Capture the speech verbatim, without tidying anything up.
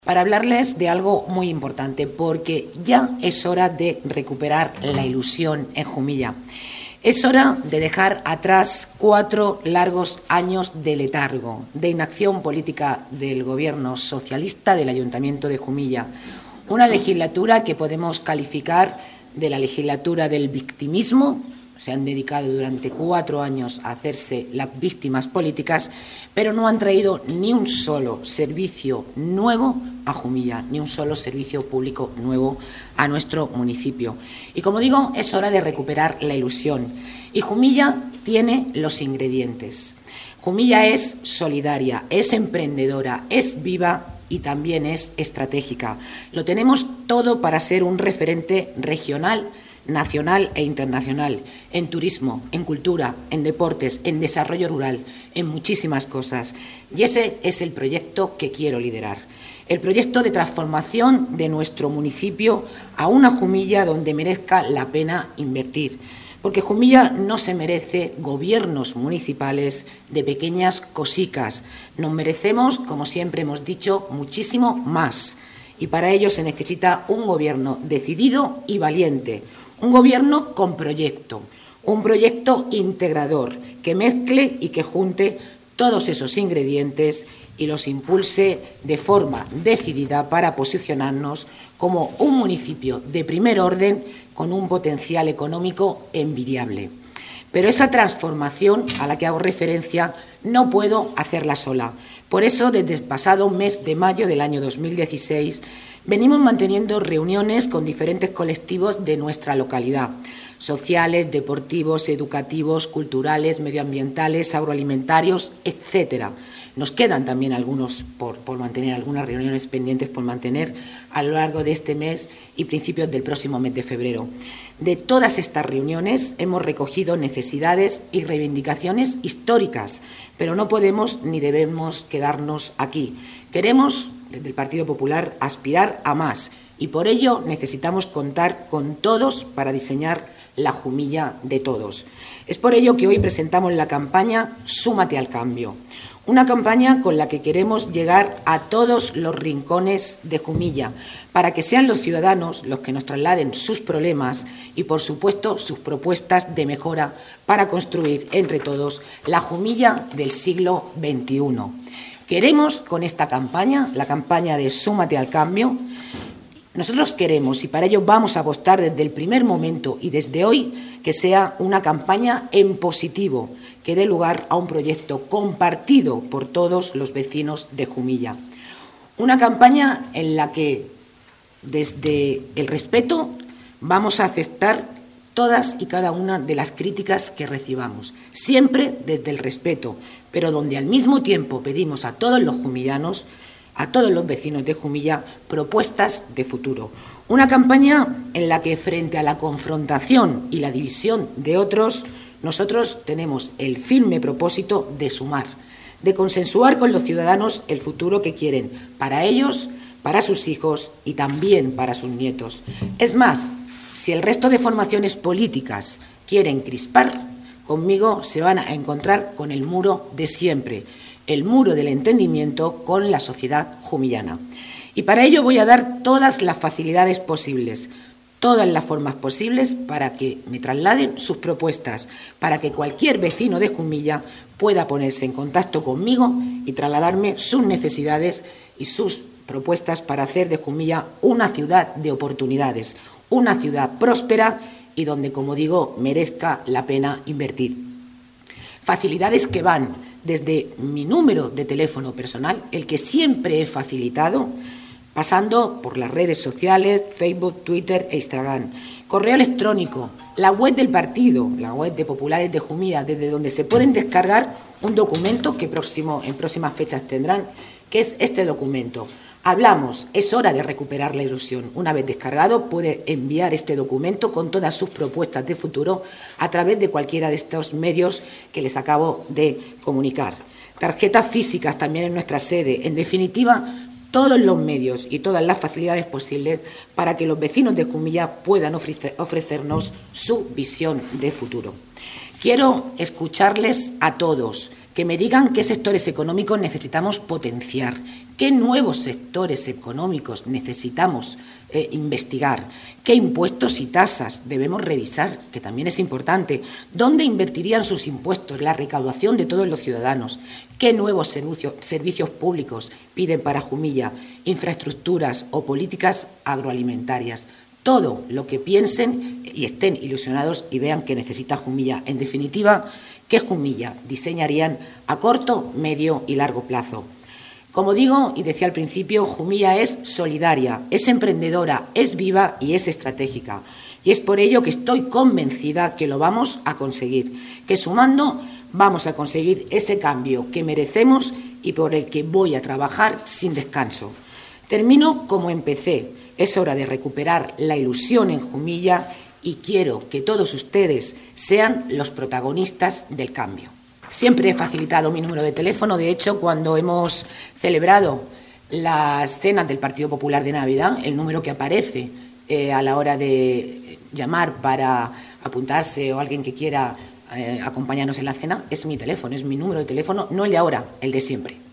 para hablarles de algo muy importante, porque ya es hora de recuperar la ilusión en Jumilla. Es hora de dejar atrás cuatro largos años de letargo, de inacción política del Gobierno socialista del Ayuntamiento de Jumilla. Una legislatura que podemos calificar de la legislatura del victimismo. Se han dedicado durante cuatro años a hacerse las víctimas políticas, pero no han traído ni un solo servicio nuevo a Jumilla, ni un solo servicio público nuevo a nuestro municipio. Y como digo, es hora de recuperar la ilusión. Y Jumilla tiene los ingredientes. Jumilla es solidaria, es emprendedora, es viva y también es estratégica. Lo tenemos todo para ser un referente regional, nacional e internacional, en turismo, en cultura, en deportes, en desarrollo rural, en muchísimas cosas. Y ese es el proyecto que quiero liderar. El proyecto de transformación de nuestro municipio a una Jumilla donde merezca la pena invertir. Porque Jumilla no se merece gobiernos municipales de pequeñas cosicas. Nos merecemos, como siempre hemos dicho, muchísimo más. Y para ello se necesita un gobierno decidido y valiente. Un gobierno con proyecto, un proyecto integrador que mezcle y que junte todos esos ingredientes y los impulse de forma decidida para posicionarnos como un municipio de primer orden con un potencial económico envidiable. Pero esa transformación a la que hago referencia no puedo hacerla sola. Por eso, desde el pasado mes de mayo del año dos mil dieciséis, venimos manteniendo reuniones con diferentes colectivos de nuestra localidad, sociales, deportivos, educativos, culturales, medioambientales, agroalimentarios, etcétera. Nos quedan también algunos por, por mantener, algunas reuniones pendientes por mantener a lo largo de este mes y principios del próximo mes de febrero. De todas estas reuniones hemos recogido necesidades y reivindicaciones históricas, pero no podemos ni debemos quedarnos aquí. Queremos, desde el Partido Popular, aspirar a más y por ello necesitamos contar con todos para diseñar la Jumilla de todos. Es por ello que hoy presentamos la campaña Súmate al Cambio. Una campaña con la que queremos llegar a todos los rincones de Jumilla, para que sean los ciudadanos los que nos trasladen sus problemas y, por supuesto, sus propuestas de mejora para construir entre todos la Jumilla del siglo veintiuno. Queremos, con esta campaña, la campaña de Súmate al Cambio, nosotros queremos, y para ello vamos a apostar desde el primer momento y desde hoy, que sea una campaña en positivo, que dé lugar a un proyecto compartido por todos los vecinos de Jumilla. Una campaña en la que, desde el respeto, vamos a aceptar todas y cada una de las críticas que recibamos, siempre desde el respeto, pero donde al mismo tiempo pedimos a todos los jumillanos, a todos los vecinos de Jumilla, propuestas de futuro. Una campaña en la que, frente a la confrontación y la división de otros, nosotros tenemos el firme propósito de sumar, de consensuar con los ciudadanos el futuro que quieren para ellos, para sus hijos y también para sus nietos. Es más, si el resto de formaciones políticas quieren crispar, conmigo se van a encontrar con el muro de siempre, el muro del entendimiento con la sociedad jumillana. Y para ello voy a dar todas las facilidades posibles, todas las formas posibles para que me trasladen sus propuestas, para que cualquier vecino de Jumilla pueda ponerse en contacto conmigo y trasladarme sus necesidades y sus propuestas para hacer de Jumilla una ciudad de oportunidades, una ciudad próspera y donde, como digo, merezca la pena invertir. Facilidades que van desde mi número de teléfono personal, el que siempre he facilitado, pasando por las redes sociales, Facebook, Twitter e Instagram, correo electrónico, la web del partido, la web de Populares de Jumilla, desde donde se pueden descargar un documento que próximo, en próximas fechas tendrán, que es este documento. Hablamos, es hora de recuperar la ilusión. Una vez descargado, puede enviar este documento con todas sus propuestas de futuro a través de cualquiera de estos medios que les acabo de comunicar. Tarjetas físicas también en nuestra sede. En definitiva, todos los medios y todas las facilidades posibles para que los vecinos de Jumilla puedan ofrecer, ofrecernos su visión de futuro. Quiero escucharles a todos, que me digan qué sectores económicos necesitamos potenciar, qué nuevos sectores económicos necesitamos eh, investigar, qué impuestos y tasas debemos revisar, que también es importante, dónde invertirían sus impuestos, la recaudación de todos los ciudadanos, qué nuevos servicios, servicios públicos piden para Jumilla, infraestructuras o políticas agroalimentarias. Todo lo que piensen y estén ilusionados y vean que necesita Jumilla. En definitiva, ¿qué Jumilla diseñarían a corto, medio y largo plazo? Como digo y decía al principio, Jumilla es solidaria, es emprendedora, es viva y es estratégica. Y es por ello que estoy convencida que lo vamos a conseguir, que sumando vamos a conseguir ese cambio que merecemos y por el que voy a trabajar sin descanso. Termino como empecé. Es hora de recuperar la ilusión en Jumilla y quiero que todos ustedes sean los protagonistas del cambio. Siempre he facilitado mi número de teléfono. De hecho, cuando hemos celebrado las cenas del Partido Popular de Navidad, el número que aparece eh, a la hora de llamar para apuntarse o alguien que quiera eh, acompañarnos en la cena es mi teléfono, es mi número de teléfono, no el de ahora, el de siempre.